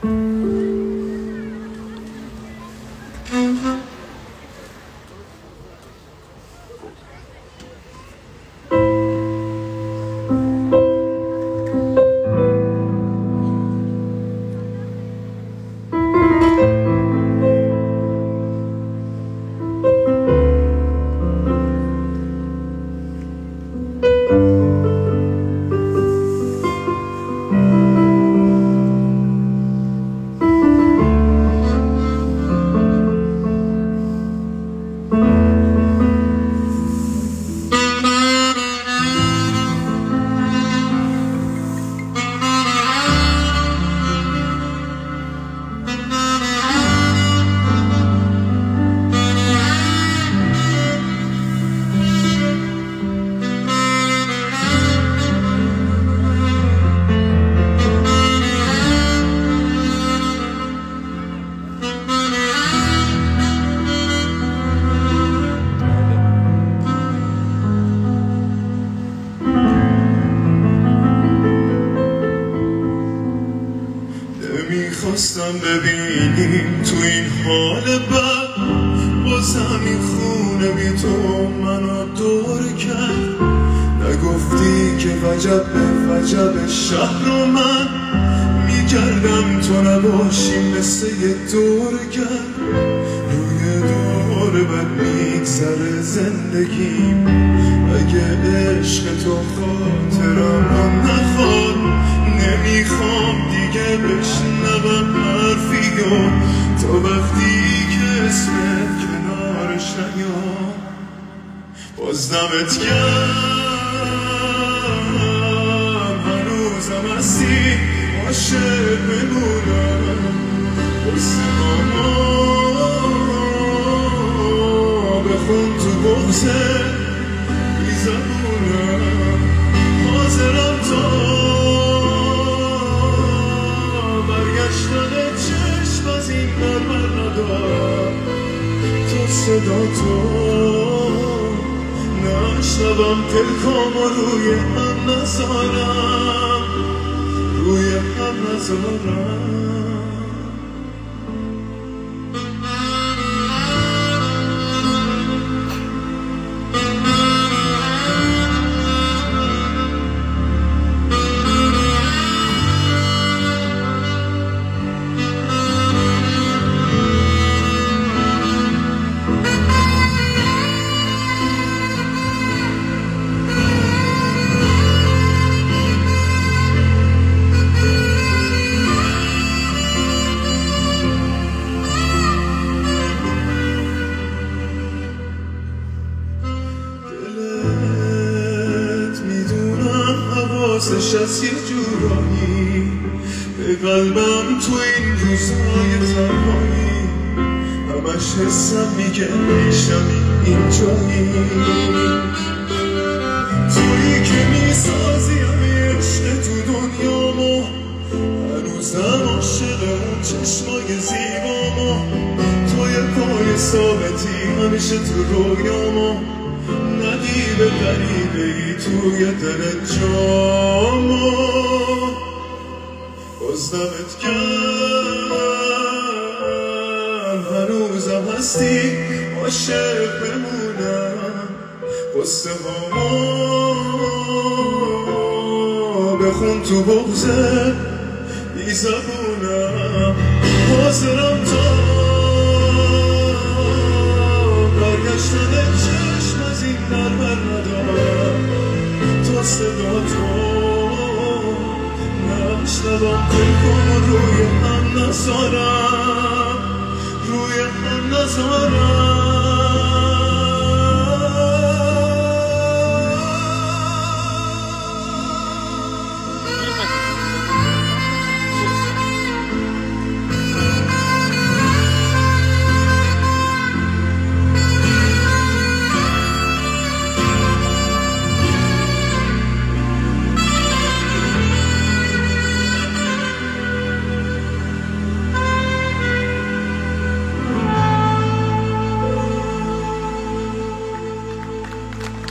نمیخواستم ببینیم تو این حال بد، بازم این خونه بی تو منو دور کرد. نگفتی که وجب به وجب شهر رو من میگردم تو نباشی مثل یه دورگرد. روی دور بد میگذره زندگیم، اگه عشق تو خاطرم رو نخواد. نمیخوام دیگه بشنوم حرفیو تا وقتی که اسمت کنارش نیام. باز دمت گرم هنوزم هستی عاشق بمونم. قصه ماما بخون تو بغزه بی زبونم. حاضرم تا برگشتن چشم از این بر ندارم. تو صدا تو نشنوم پلکام و روی هم نذارم، روی هم نذارم. حواسش از یه جورایی به قلبم تو این روزهای تنهایی. همش حسم میگه میشمی اینجایی، تویی که میسازی همه عشق تو دنیامو. هنوزم عاشق اون چشمای زیبامو، توی پای ثابتی همیشه تو رویامو. ندیده غریبه ای توی دل جامو. باز دمت گرم هنوزم هستی عاشق بمونم. قصه هامو بخون تو بغزه بی زبونم. حاضرم تا برگشتن چشم از این بر ندارم. تا صدا تو نشنوم پلکام و روی هم نذارم، روی هم نذارم.